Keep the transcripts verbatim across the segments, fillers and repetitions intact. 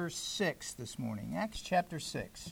chapter six this morning. Acts chapter six.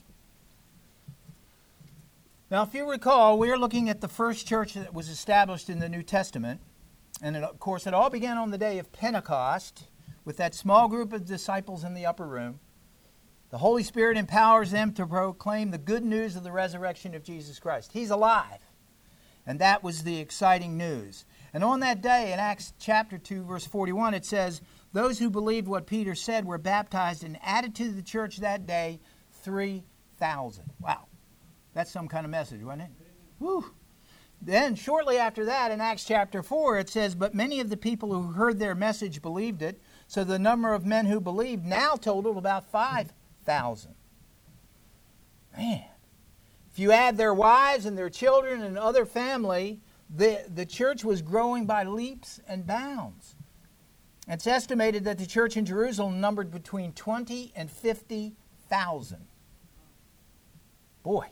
Now, if you recall, we are looking at the first church that was established in the New Testament. And, it, of course, it all began on the day of Pentecost with that small group of disciples in the upper room. The Holy Spirit empowers them to proclaim the good news of the resurrection of Jesus Christ. He's alive. And that was the exciting news. And on that day, in Acts chapter two, verse forty-one, it says, those who believed what Peter said were baptized and added to the church that day three thousand. Wow. That's some kind of message, wasn't it? Woo. Then, shortly after that, in Acts chapter four, it says, but many of the people who heard their message believed it, so the number of men who believed now totaled about five thousand. Man. If you add their wives and their children and other family, the, the church was growing by leaps and bounds. It's estimated that the church in Jerusalem numbered between twenty and fifty thousand. Boy.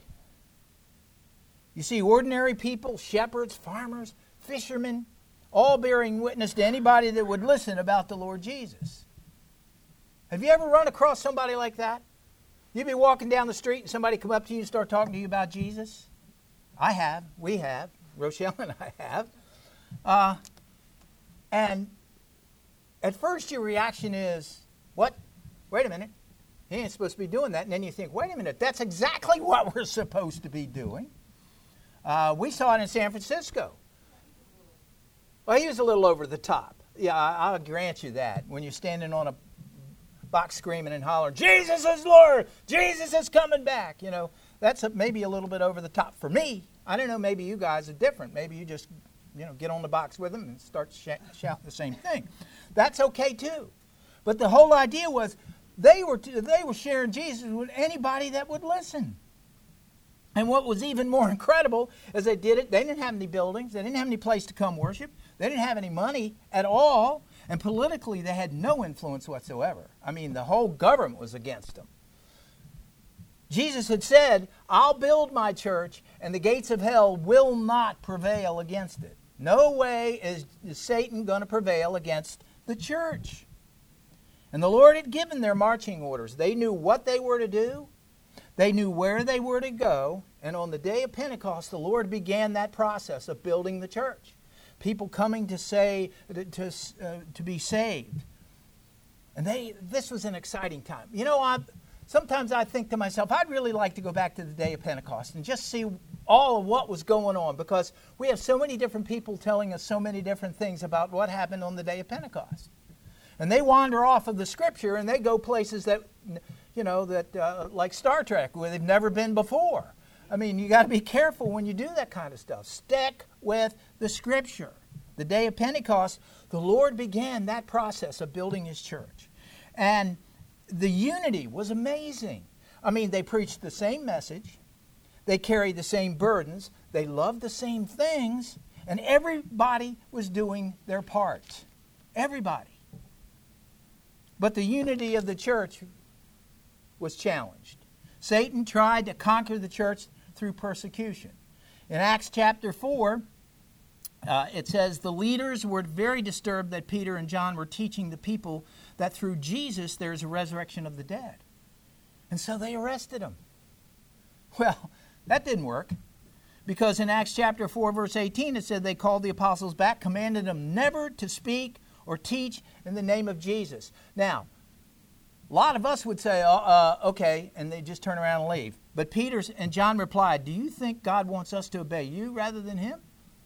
You see ordinary people, shepherds, farmers, fishermen, all bearing witness to anybody that would listen about the Lord Jesus. Have you ever run across somebody like that? You'd be walking down the street and somebody come up to you and start talking to you about Jesus? I have. We have. Rochelle and I have. Uh, and at first your reaction is, what? Wait a minute. He ain't supposed to be doing that. And then you think, wait a minute, that's exactly what we're supposed to be doing. Uh, we saw it in San Francisco. Well, he was a little over the top. Yeah, I, I'll grant you that. When you're standing on a box screaming and hollering, Jesus is Lord! Jesus is coming back! You know, that's a, maybe a little bit over the top for me. I don't know, maybe you guys are different. Maybe you just, you know, get on the box with them and start sh- shouting the same thing. That's okay too. But the whole idea was they were t- they were sharing Jesus with anybody that would listen. And what was even more incredible is they did it. They didn't have any buildings. They didn't have any place to come worship. They didn't have any money at all. And politically, they had no influence whatsoever. I mean, the whole government was against them. Jesus had said, I'll build my church, and the gates of hell will not prevail against it. No way is, is Satan going to prevail against the church. And the Lord had given their marching orders. They knew what they were to do. They knew where they were to go, and on the day of Pentecost, the Lord began that process of building the church. People coming to say to to, uh, to be saved, and they this was an exciting time. You know, I sometimes I think to myself, I'd really like to go back to the day of Pentecost and just see all of what was going on, because we have so many different people telling us so many different things about what happened on the day of Pentecost, and they wander off of the Scripture and they go places that. You know, that uh, like Star Trek, where they've never been before. I mean, you got to be careful when you do that kind of stuff. Stick with the Scripture. The day of Pentecost, the Lord began that process of building His church. And the unity was amazing. I mean, they preached the same message. They carried the same burdens. They loved the same things. And everybody was doing their part. Everybody. But the unity of the church was challenged. Satan tried to conquer the church through persecution. In Acts chapter four, uh, it says, the leaders were very disturbed that Peter and John were teaching the people that through Jesus there is a resurrection of the dead. And so they arrested them. Well, that didn't work. Because in Acts chapter four, verse eighteen, it said they called the apostles back, commanded them never to speak or teach in the name of Jesus. Now, a lot of us would say, uh, uh, okay, and they just turn around and leave. But Peter and John replied, do you think God wants us to obey you rather than Him?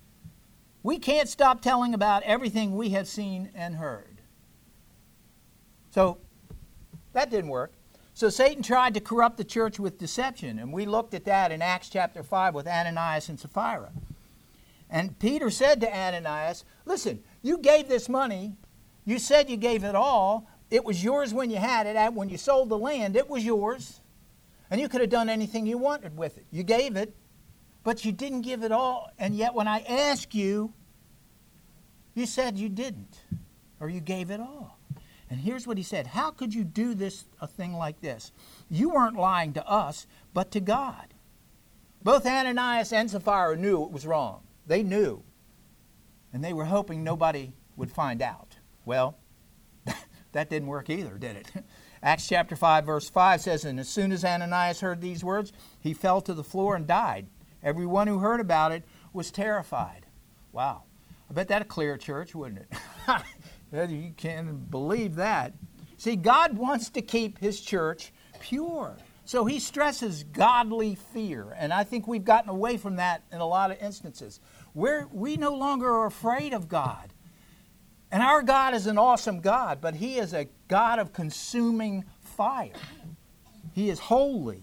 We can't stop telling about everything we have seen and heard. So that didn't work. So Satan tried to corrupt the church with deception, and we looked at that in Acts chapter five with Ananias and Sapphira. And Peter said to Ananias, listen, you gave this money, you said you gave it all, it was yours when you had it. When you sold the land, it was yours. And you could have done anything you wanted with it. You gave it, but you didn't give it all. And yet when I asked you, you said you didn't, or you gave it all. And here's what he said. How could you do this, a thing like this? You weren't lying to us, but to God. Both Ananias and Sapphira knew it was wrong. They knew. And they were hoping nobody would find out. Well, that didn't work either, did it? Acts chapter five, verse five says, "And as soon as Ananias heard these words, he fell to the floor and died. Everyone who heard about it was terrified." Wow. I bet that'd clear a church, wouldn't it? You can't believe that. See, God wants to keep His church pure. So He stresses godly fear. And I think we've gotten away from that in a lot of instances. We're, we no longer are afraid of God. And our God is an awesome God, but He is a God of consuming fire. He is holy.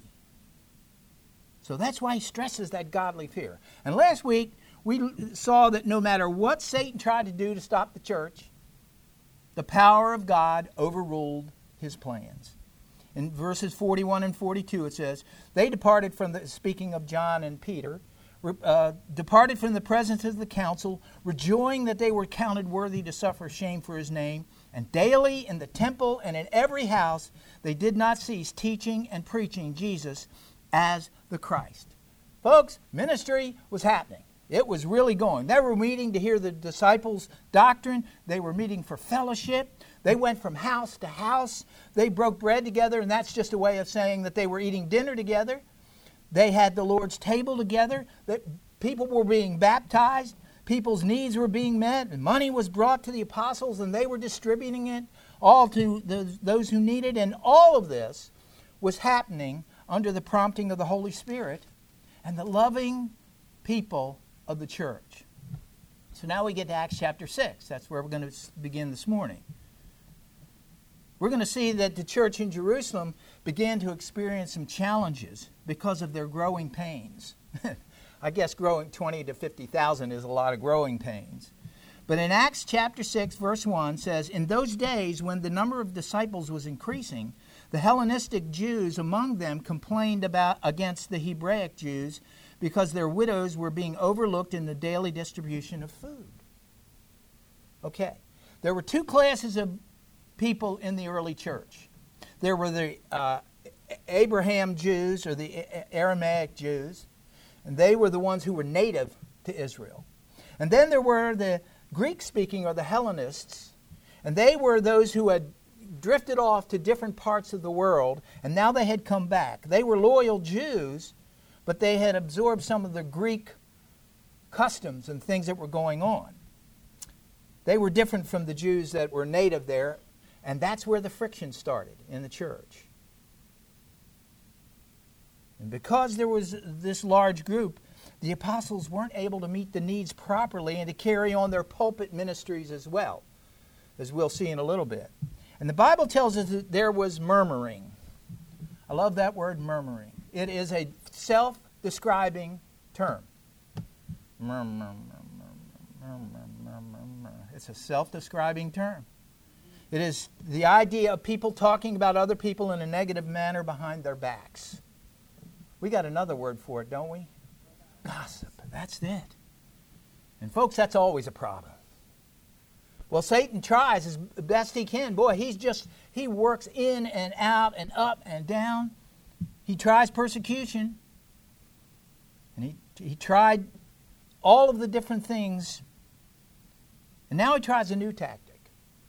So that's why He stresses that godly fear. And last week, we saw that no matter what Satan tried to do to stop the church, the power of God overruled his plans. In verses forty-one and forty-two, it says, "They departed from the," speaking of John and Peter, uh, "departed from the presence of the council, rejoicing that they were counted worthy to suffer shame for His name. And daily in the temple and in every house, they did not cease teaching and preaching Jesus as the Christ." Folks, ministry was happening. It was really going. They were meeting to hear the disciples' doctrine. They were meeting for fellowship. They went from house to house. They broke bread together, and that's just a way of saying that they were eating dinner together. They had the Lord's table together. That people were being baptized. People's needs were being met. And money was brought to the apostles, and they were distributing it all to the, those who needed. And all of this was happening under the prompting of the Holy Spirit and the loving people of the church. So now we get to Acts chapter six. That's where we're going to begin this morning. We're going to see that the church in Jerusalem began to experience some challenges because of their growing pains. I guess growing twenty to fifty thousand is a lot of growing pains. But in Acts chapter six, verse one says, "In those days when the number of disciples was increasing, the Hellenistic Jews among them complained about against the Hebraic Jews because their widows were being overlooked in the daily distribution of food." Okay, there were two classes of people in the early church. There were the uh, Abraham Jews, or the Aramaic Jews, and they were the ones who were native to Israel. And then there were the Greek-speaking, or the Hellenists, and they were those who had drifted off to different parts of the world, and now they had come back. They were loyal Jews, but they had absorbed some of the Greek customs and things that were going on. They were different from the Jews that were native there, and that's where the friction started in the church. And because there was this large group, the apostles weren't able to meet the needs properly and to carry on their pulpit ministries as well, as we'll see in a little bit. And the Bible tells us that there was murmuring. I love that word, murmuring. It is a self-describing term. It's a self-describing term. It is the idea of people talking about other people in a negative manner behind their backs. We got another word for it, don't we? Gossip. That's it. And folks, that's always a problem. Well, Satan tries as best he can. Boy, he's just, he works in and out and up and down. He tries persecution. And he, he tried all of the different things. And now he tries a new tactic.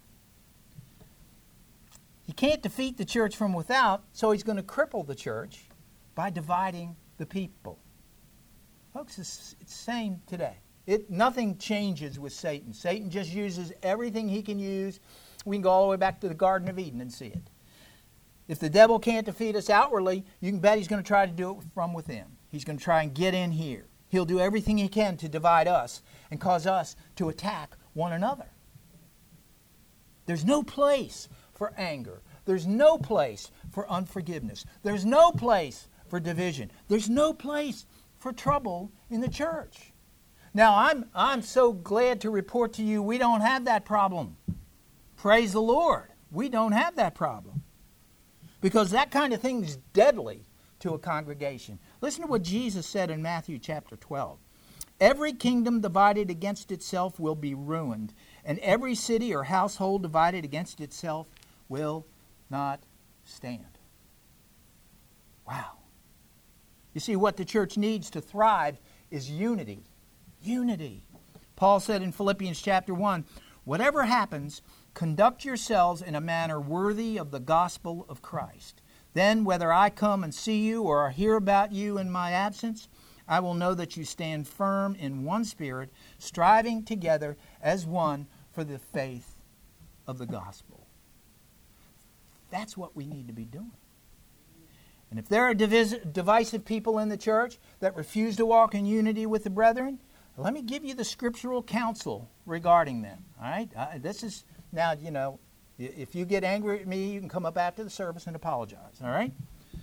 He can't defeat the church from without, so he's going to cripple the church by dividing the people. Folks, it's, it's the same today. It, nothing changes with Satan. Satan just uses everything he can use. We can go all the way back to the Garden of Eden and see it. If the devil can't defeat us outwardly, you can bet he's going to try to do it from within. He's going to try and get in here. He'll do everything he can to divide us and cause us to attack one another. There's no place for anger. There's no place for unforgiveness. There's no place for division. There's no place for trouble in the church. Now, I'm, I'm so glad to report to you we don't have that problem. Praise the Lord. We don't have that problem. Because that kind of thing is deadly to a congregation. Listen to what Jesus said in Matthew chapter twelve. "Every kingdom divided against itself will be ruined, and every city or household divided against itself will not stand." Wow. You see, what the church needs to thrive is unity. Unity. Paul said in Philippians chapter one, "Whatever happens, conduct yourselves in a manner worthy of the gospel of Christ. Then, whether I come and see you or hear about you in my absence, I will know that you stand firm in one spirit, striving together as one for the faith of the gospel. That's what we need to be doing. And if there are divis- divisive people in the church that refuse to walk in unity with the brethren, let me give you the scriptural counsel regarding them. All right? Uh, this is, now, you know, if you get angry at me, you can come up after the service and apologize. All right?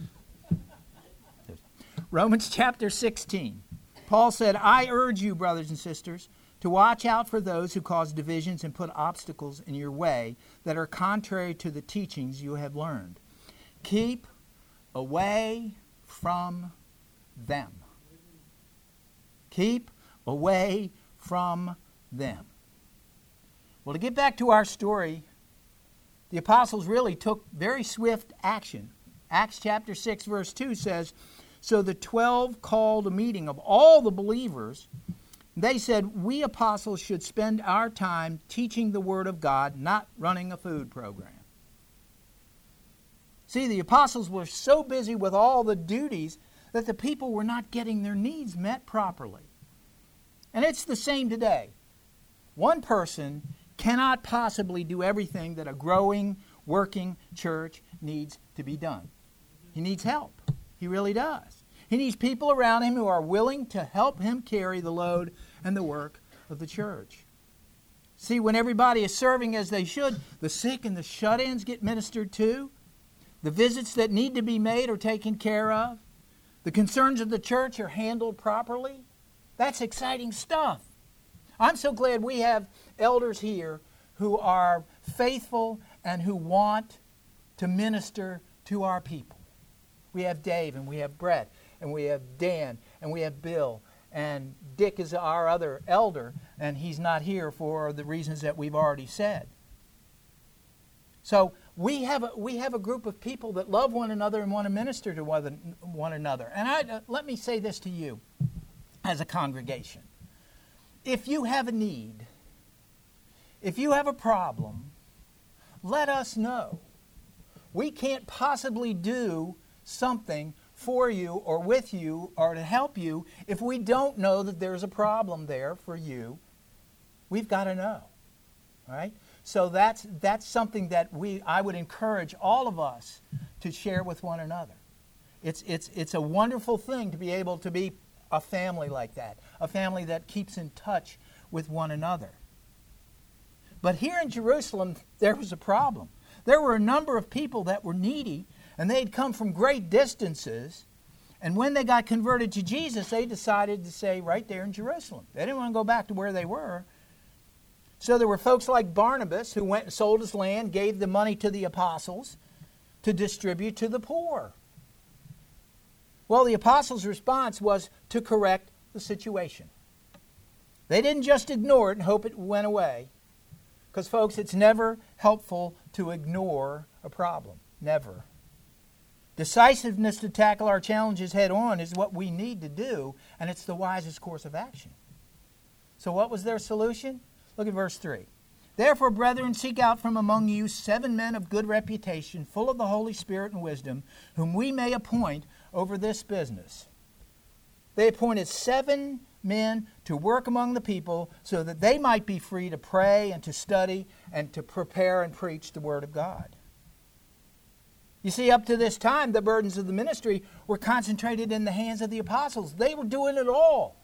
Romans chapter sixteen. Paul said, I urge you, brothers and sisters, to watch out for those who cause divisions and put obstacles in your way that are contrary to the teachings you have learned. Keep away from them. Keep away from them. Well, to get back to our story, the apostles really took very swift action. Acts chapter six, verse two says, so the twelve called a meeting of all the believers. They said, we apostles should spend our time teaching the Word of God, not running a food program. See, the apostles were so busy with all the duties that the people were not getting their needs met properly. And it's the same today. One person cannot possibly do everything that a growing, working church needs to be done. He needs help. He really does. He needs people around him who are willing to help him carry the load and the work of the church. See, when everybody is serving as they should, the sick and the shut-ins get ministered to. The visits that need to be made are taken care of. The concerns of the church are handled properly. That's exciting stuff. I'm so glad we have elders here who are faithful and who want to minister to our people. We have Dave and we have Brett and we have Dan and we have Bill, and Dick is our other elder, and he's not here for the reasons that we've already said. So we have a, we have a group of people that love one another and want to minister to one, one another. And I, uh, let me say this to you as a congregation. If you have a need, if you have a problem, let us know. We can't possibly do something for you or with you or to help you if we don't know that there's a problem there for you. We've got to know. All right? So that's that's something that we I would encourage all of us to share with one another. It's it's it's a wonderful thing to be able to be a family like that, a family that keeps in touch with one another. But here in Jerusalem, there was a problem. There were a number of people that were needy, and they had come from great distances. And when they got converted to Jesus, they decided to stay right there in Jerusalem. They didn't want to go back to where they were. So there were folks like Barnabas who went and sold his land, gave the money to the apostles to distribute to the poor. Well, the apostles' response was to correct the situation. They didn't just ignore it and hope it went away. Because, folks, it's never helpful to ignore a problem. Never. Decisiveness to tackle our challenges head on is what we need to do, and it's the wisest course of action. So what was their solution? Look at verse three. Therefore, brethren, seek out from among you seven men of good reputation, full of the Holy Spirit and wisdom, whom we may appoint over this business. They appointed seven men to work among the people so that they might be free to pray and to study and to prepare and preach the Word of God. You see, up to this time, the burdens of the ministry were concentrated in the hands of the apostles. They were doing it all.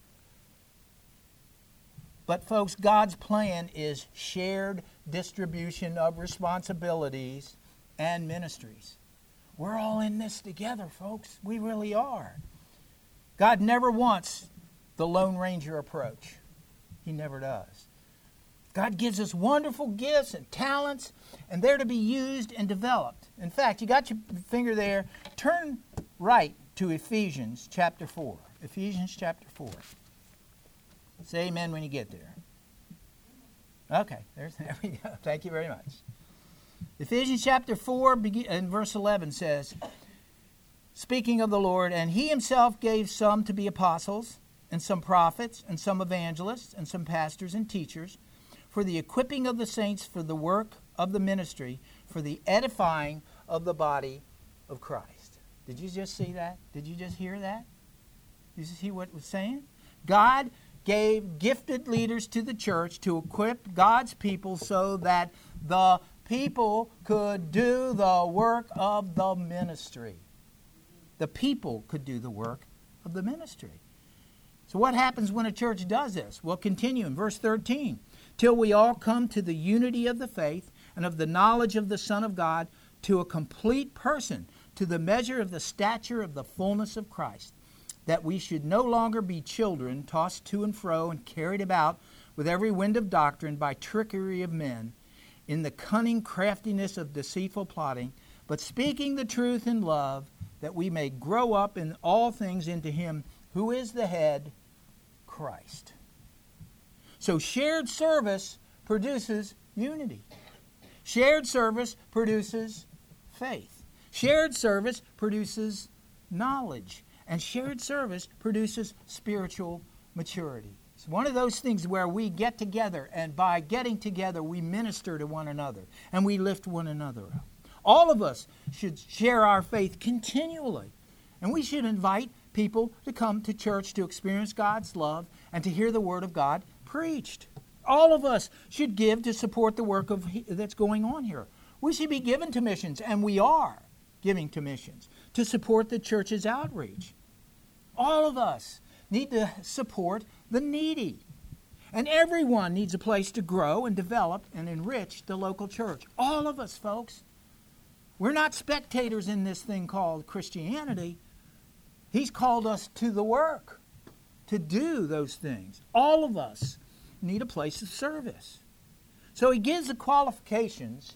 But, folks, God's plan is shared distribution of responsibilities and ministries. We're all in this together, folks. We really are. God never wants the Lone Ranger approach. He never does. God gives us wonderful gifts and talents, and they're to be used and developed. In fact, you got your finger there. Turn right to Ephesians chapter four. Ephesians chapter four. Say amen when you get there. Okay, there's, there we go. Thank you very much. Ephesians chapter four and verse eleven says, speaking of the Lord, and he himself gave some to be apostles, and some prophets, and some evangelists, and some pastors and teachers, for the equipping of the saints, for the work of the ministry, for the edifying of the body of Christ. Did you just see that? Did you just hear that? Did you see what it was saying? God gave gifted leaders to the church to equip God's people so that the people could do the work of the ministry. The people could do the work of the ministry. So what happens when a church does this? We'll continue in verse thirteen. Till we all come to the unity of the faith and of the knowledge of the Son of God, to a complete person, to the measure of the stature of the fullness of Christ, that we should no longer be children, tossed to and fro and carried about with every wind of doctrine by trickery of men, in the cunning craftiness of deceitful plotting, but speaking the truth in love, that we may grow up in all things into Him who is the head, Christ. So shared service produces unity. Shared service produces faith. Shared service produces knowledge. And shared service produces spiritual maturity. It's one of those things where we get together, and by getting together, we minister to one another, and we lift one another up. All of us should share our faith continually, and we should invite people to come to church to experience God's love and to hear the Word of God preached. All of us should give to support the work of that's going on here. We should be given to missions, and we are giving to missions, to support the church's outreach. All of us need to support the needy. And everyone needs a place to grow and develop and enrich the local church. All of us, folks. We're not spectators in this thing called Christianity. He's called us to the work, to do those things. All of us need a place of service. So he gives the qualifications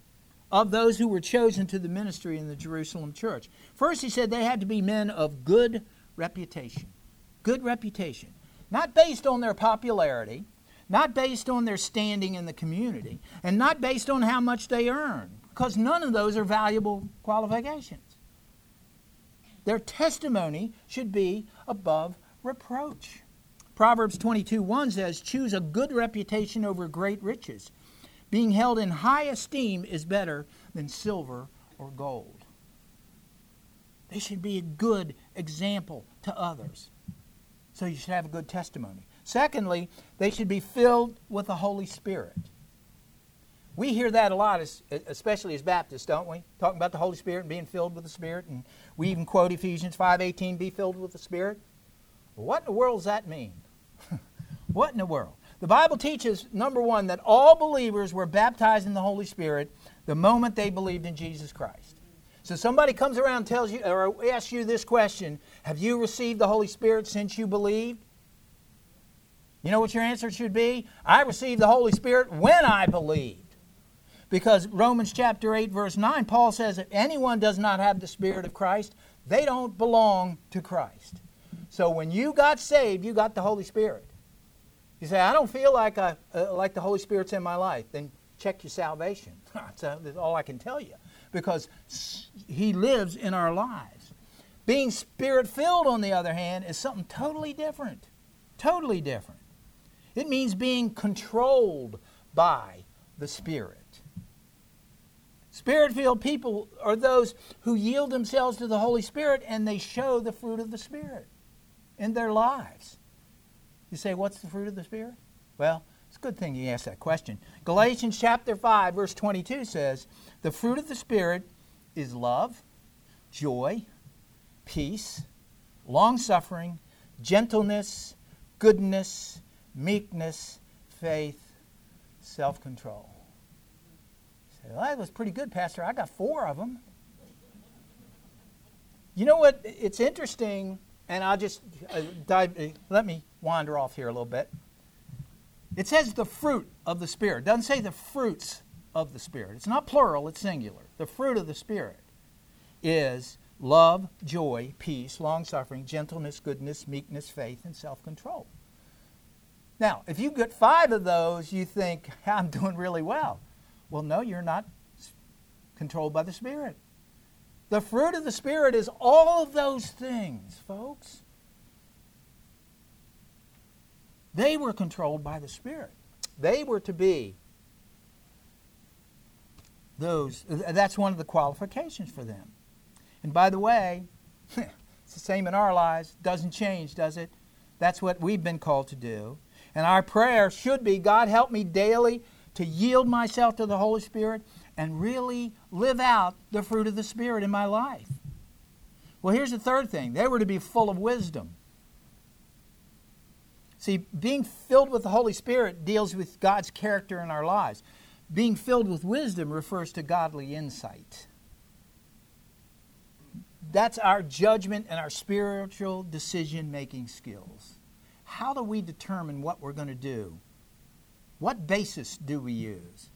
of those who were chosen to the ministry in the Jerusalem church. First, he said they had to be men of good reputation. Good reputation. Not based on their popularity, not based on their standing in the community, and not based on how much they earn, because none of those are valuable qualifications. Their testimony should be above reproach. Proverbs twenty-two one says, choose a good reputation over great riches. Being held in high esteem is better than silver or gold. They should be a good example to others. So you should have a good testimony. Secondly, they should be filled with the Holy Spirit. We hear that a lot, especially as Baptists, don't we? Talking about the Holy Spirit and being filled with the Spirit. And we even quote Ephesians five eighteen, be filled with the Spirit. Well, what in the world does that mean? What in the world? The Bible teaches, number one, that all believers were baptized in the Holy Spirit the moment they believed in Jesus Christ. So somebody comes around and tells you, or asks you this question, have you received the Holy Spirit since you believed? You know what your answer should be? I received the Holy Spirit when I believed. Because Romans chapter eight, verse nine, Paul says, if anyone does not have the Spirit of Christ, they don't belong to Christ. So when you got saved, you got the Holy Spirit. You say, I don't feel like I, uh, like the Holy Spirit's in my life. Then check your salvation. That's, uh, that's all I can tell you. Because He lives in our lives. Being Spirit-filled, on the other hand, is something totally different. Totally different. It means being controlled by the Spirit. Spirit-filled people are those who yield themselves to the Holy Spirit and they show the fruit of the Spirit in their lives. You say, what's the fruit of the Spirit? Well, it's a good thing you asked that question. Galatians chapter five, verse twenty-two says, the fruit of the Spirit is love, joy, peace, long-suffering, gentleness, goodness, meekness, faith, self-control. You say, well, that was pretty good, Pastor. I got four of them. You know what? It's interesting, and I'll just uh, dive, uh, let me wander off here a little bit. It says the fruit of the Spirit. It doesn't say the fruits of the Spirit. It's not plural, it's singular. The fruit of the Spirit is love, joy, peace, long-suffering, gentleness, goodness, meekness, faith, and self-control. Now, if you get five of those, you think, I'm doing really well. Well, no, you're not controlled by the Spirit. The fruit of the Spirit is all of those things, folks. They were controlled by the Spirit. They were to be those, that's one of the qualifications for them. And by the way, it's the same in our lives. Doesn't change, does it? That's what we've been called to do. And our prayer should be, God, help me daily to yield myself to the Holy Spirit and really live out the fruit of the Spirit in my life. Well, here's the third thing. They were to be full of wisdom. See, being filled with the Holy Spirit deals with God's character in our lives. Being filled with wisdom refers to godly insight. That's our judgment and our spiritual decision-making skills. How do we determine what we're going to do? What basis do we use?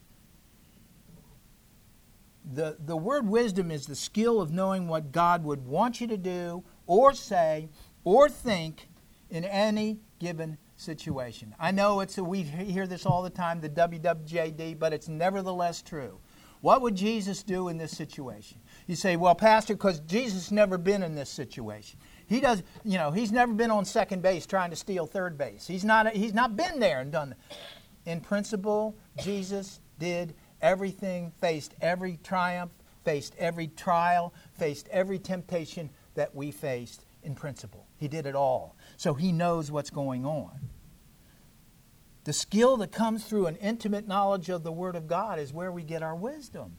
The, the word wisdom is the skill of knowing what God would want you to do or say or think in any given situation. I know it's a, we hear this all the time, the W W J D, but it's nevertheless true. What would Jesus do in this situation? You say, well, Pastor, because Jesus never been in this situation. He does, you know, he's never been on second base trying to steal third base. He's not, he's not been there and done that. In principle, Jesus did everything, faced every triumph, faced every trial, faced every temptation that we faced in principle. He did it all. So he knows what's going on. The skill that comes through an intimate knowledge of the Word of God is where we get our wisdom.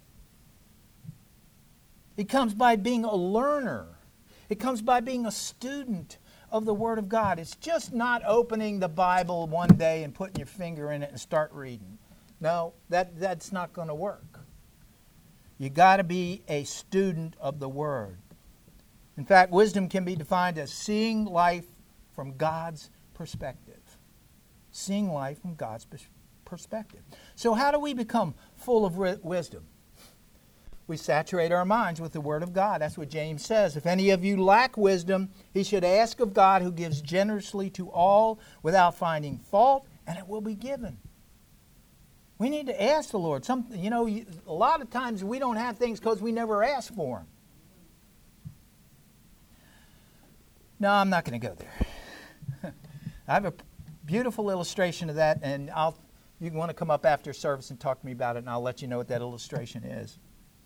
It comes by being a learner. It comes by being a student of the Word of God. It's just not opening the Bible one day and putting your finger in it and start reading. No, that, that's not going to work. You got to be a student of the Word. In fact, wisdom can be defined as seeing life from God's perspective. Seeing life from God's perspective. So how do we become full of wisdom? We saturate our minds with the Word of God. That's what James says. If any of you lack wisdom, he should ask of God, who gives generously to all without finding fault, and it will be given. We need to ask the Lord. Some, you know, a lot of times we don't have things because we never ask for them. No, I'm not going to go there. I have a beautiful illustration of that, and I'll, you want to come up after service and talk to me about it, and I'll let you know what that illustration is.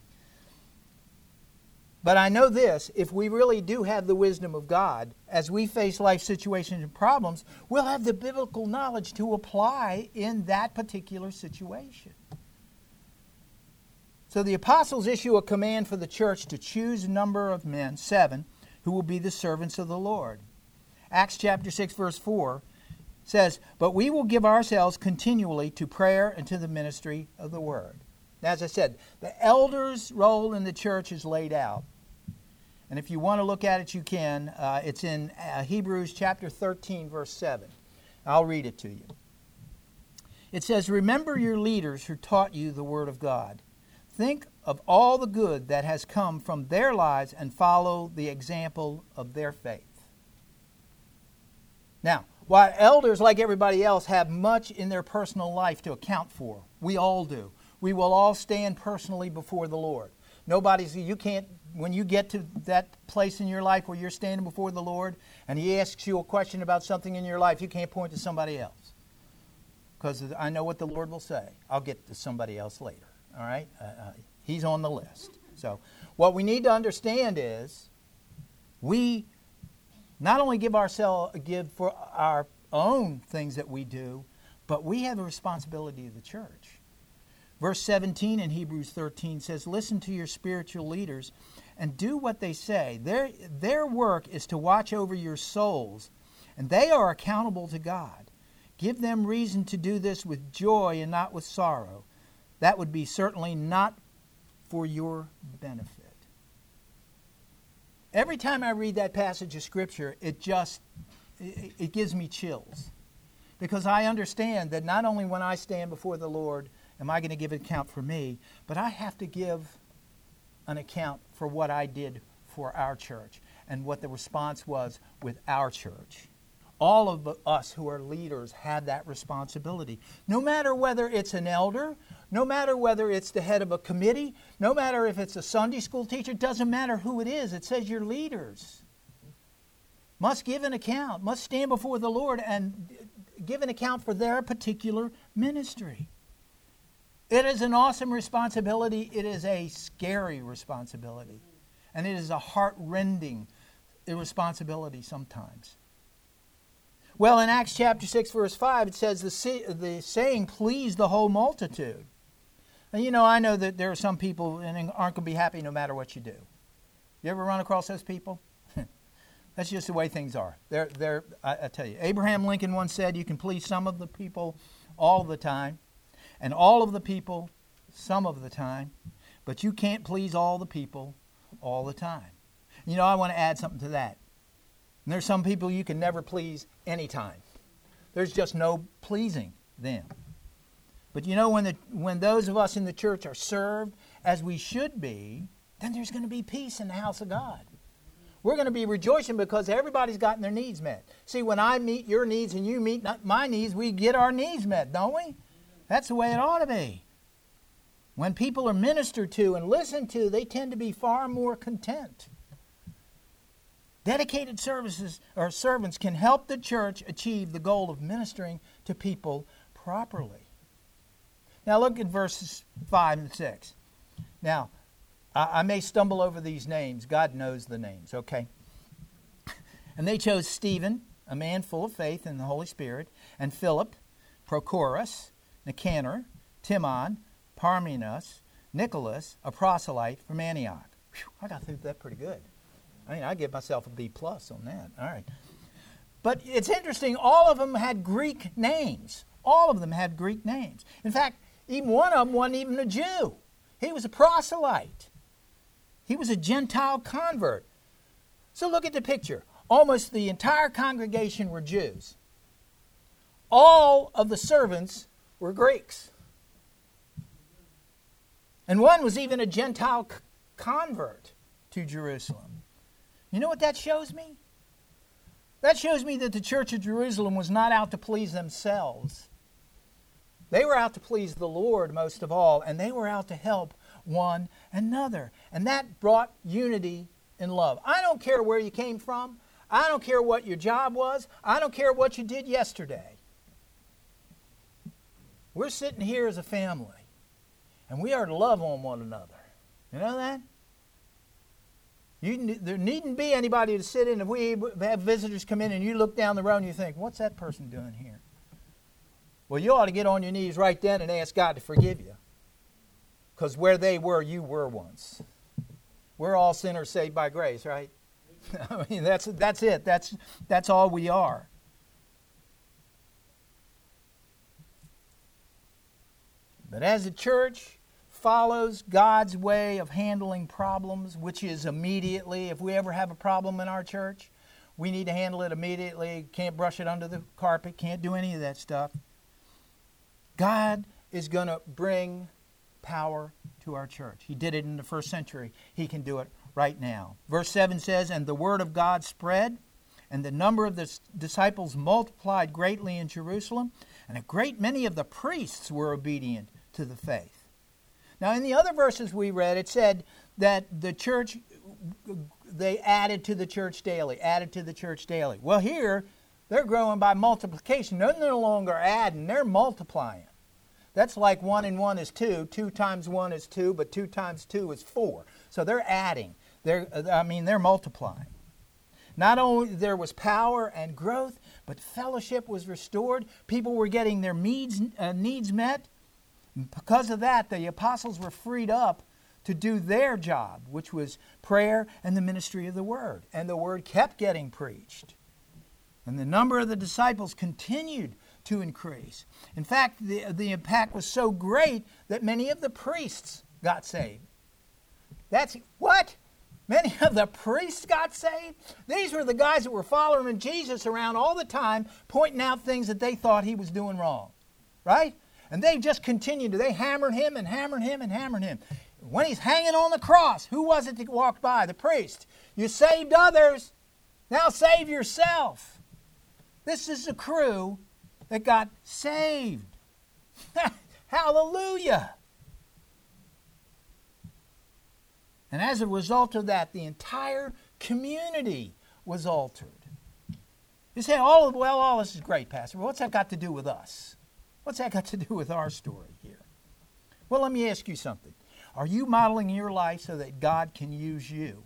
But I know this, if we really do have the wisdom of God, as we face life situations and problems, we'll have the biblical knowledge to apply in that particular situation. So the apostles issue a command for the church to choose a number of men, seven, who will be the servants of the Lord. Acts chapter six, verse four says, but we will give ourselves continually to prayer and to the ministry of the Word. As I said, the elders' role in the church is laid out. And if you want to look at it, you can. Uh, it's in uh, Hebrews chapter thirteen, verse seven. I'll read it to you. It says, remember your leaders who taught you the Word of God. Think of all the good that has come from their lives and follow the example of their faith. Now, while elders, like everybody else, have much in their personal life to account for, we all do. We will all stand personally before the Lord. Nobody's, you can't, when you get to that place in your life where you're standing before the Lord and He asks you a question about something in your life, you can't point to somebody else. Because I know what the Lord will say. I'll get to somebody else later. All right? Uh, uh, he's on the list. So what we need to understand is we not only give ourselves, give for our own things that we do, but we have a responsibility to the church. Verse seventeen in Hebrews thirteen says, listen to your spiritual leaders and do what they say. Their, their work is to watch over your souls, and they are accountable to God. Give them reason to do this with joy and not with sorrow. That would be certainly not for your benefit. Every time I read that passage of Scripture, it just, it, it gives me chills. Because I understand that not only when I stand before the Lord am I going to give an account for me, but I have to give an account for what I did for our church and what the response was with our church. All of us who are leaders have that responsibility. No matter whether it's an elder, no matter whether it's the head of a committee, no matter if it's a Sunday school teacher, it doesn't matter who it is. It says your leaders must give an account, must stand before the Lord and give an account for their particular ministry. It is an awesome responsibility. It is a scary responsibility. And it is a heart-rending responsibility sometimes. Well, in Acts chapter six, verse five, it says the, the saying pleased the whole multitude. And you know, I know that there are some people and aren't going to be happy no matter what you do. You ever run across those people? That's just the way things are. They're, they're, I, I tell you, Abraham Lincoln once said, you can please some of the people all the time, and all of the people some of the time, but you can't please all the people all the time. You know, I want to add something to that. And there's some people you can never please anytime. There's just no pleasing them. But you know, when the, when those of us in the church are served as we should be, then there's going to be peace in the house of God. We're going to be rejoicing because everybody's gotten their needs met. See, when I meet your needs and you meet my needs, we get our needs met, don't we? That's the way it ought to be. When people are ministered to and listened to, they tend to be far more content. Dedicated services or servants can help the church achieve the goal of ministering to people properly. Now look at verses five and six. Now, I, I may stumble over these names. God knows the names, okay? And they chose Stephen, a man full of faith in the Holy Spirit, and Philip, Prochorus, Nicanor, Timon, Parmenas, Nicholas, a proselyte from Antioch. Whew, I got through that pretty good. I mean, I give myself a B plus on that. All right. But it's interesting, all of them had Greek names. All of them had Greek names. In fact, even one of them wasn't even a Jew. He was a proselyte. He was a Gentile convert. So look at the picture. Almost the entire congregation were Jews. All of the servants were Greeks. And one was even a Gentile c- convert to Jerusalem. You know what that shows me? That shows me that the church of Jerusalem was not out to please themselves. They were out to please the Lord most of all, and they were out to help one another. And that brought unity in love. I don't care where you came from. I don't care what your job was. I don't care what you did yesterday. We're sitting here as a family, and we are to love on one another. You know that? You, there needn't be anybody to sit in. If we have visitors come in and you look down the road and you think, what's that person doing here? Well, you ought to get on your knees right then and ask God to forgive you. Because where they were, you were once. We're all sinners saved by grace, right? I mean, that's that's it. That's that's all we are. But as a church follows God's way of handling problems, which is immediately, if we ever have a problem in our church, we need to handle it immediately. Can't brush it under the carpet. Can't do any of that stuff. God is going to bring power to our church. He did it in the first century. He can do it right now. Verse seven says, and the word of God spread, and the number of the disciples multiplied greatly in Jerusalem, and a great many of the priests were obedient to the faith. Now, in the other verses we read, it said that the church, they added to the church daily, added to the church daily. Well, here, they're growing by multiplication. They're no longer adding, they're multiplying. That's like one and one is two. Two times one is two, but two times two is four. So they're adding. They're, I mean, they're multiplying. Not only there was power and growth, but fellowship was restored. People were getting their needs, uh, needs met. And because of that, the apostles were freed up to do their job, which was prayer and the ministry of the word. And the word kept getting preached. And the number of the disciples continued to increase. In fact, the, the impact was so great that many of the priests got saved. That's what? Many of the priests got saved? These were the guys that were following Jesus around all the time, pointing out things that they thought he was doing wrong. Right? And they just continued. They hammered him and hammered him and hammered him. When he's hanging on the cross, who was it that walked by? The priest. You saved others. Now save yourself. This is the crew that got saved. Hallelujah. And as a result of that, the entire community was altered. You say, all of, well, all this is great, Pastor. Well, what's that got to do with us? What's that got to do with our story here? Well, let me ask you something. Are you modeling your life so that God can use you?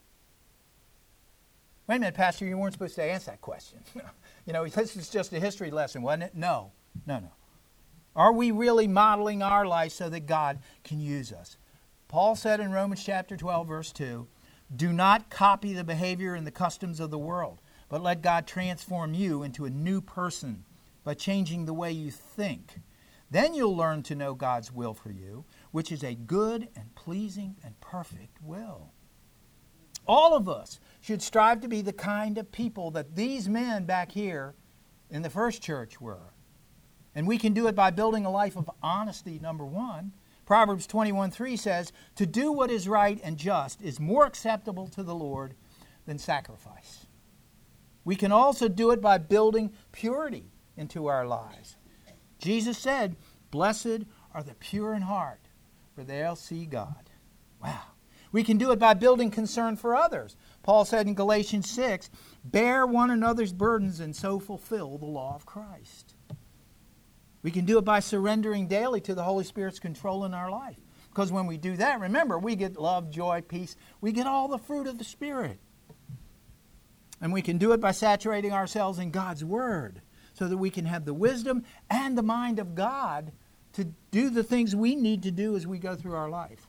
Wait a minute, Pastor, you weren't supposed to answer that question. You know, this is just a history lesson, wasn't it? No, no, no. Are we really modeling our life so that God can use us? Paul said in Romans chapter twelve, verse two, do not copy the behavior and the customs of the world, but let God transform you into a new person by changing the way you think. Then you'll learn to know God's will for you, which is a good and pleasing and perfect will. All of us should strive to be the kind of people that these men back here in the first church were. And we can do it by building a life of honesty, number one. Proverbs twenty-one three says, to do what is right and just is more acceptable to the Lord than sacrifice. We can also do it by building purity into our lives. Jesus said, blessed are the pure in heart, for they'll see God. Wow. We can do it by building concern for others. Paul said in Galatians six, bear one another's burdens and so fulfill the law of Christ. We can do it by surrendering daily to the Holy Spirit's control in our life. Because when we do that, remember, we get love, joy, peace. We get all the fruit of the Spirit. And we can do it by saturating ourselves in God's Word so that we can have the wisdom and the mind of God to do the things we need to do as we go through our life.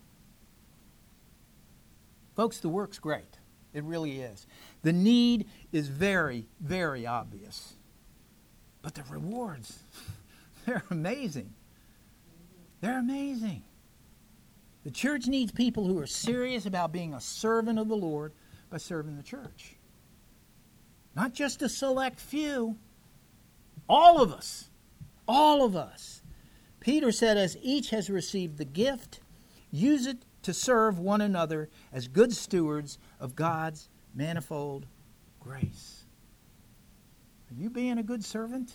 Folks, the work's great. It really is. The need is very, very obvious. But the rewards, they're amazing. They're amazing. The church needs people who are serious about being a servant of the Lord by serving the church. Not just a select few. All of us. All of us. Peter said, as each has received the gift, use it to serve one another as good stewards of God's manifold grace. Are you being a good servant?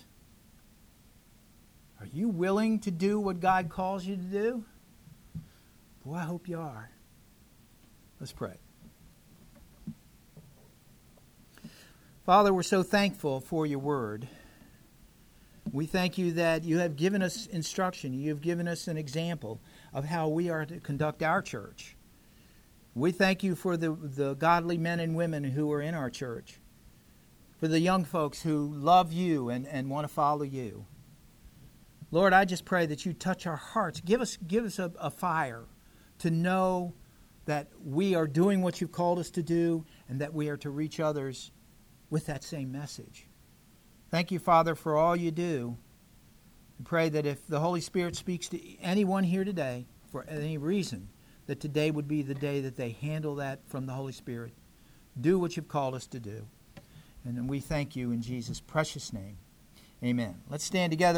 Are you willing to do what God calls you to do? Boy, I hope you are. Let's pray. Father, we're so thankful for your word. We thank you that you have given us instruction. You have given us an example of how we are to conduct our church. We thank you for the, the godly men and women who are in our church, for the young folks who love you and, and want to follow you. Lord, I just pray that you touch our hearts. Give us, give us a, a fire to know that we are doing what you've called us to do and that we are to reach others with that same message. Thank you, Father, for all you do. We pray that if the Holy Spirit speaks to anyone here today, for any reason, that today would be the day that they handle that from the Holy Spirit. Do what you've called us to do. And we thank you in Jesus' precious name. Amen. Let's stand together.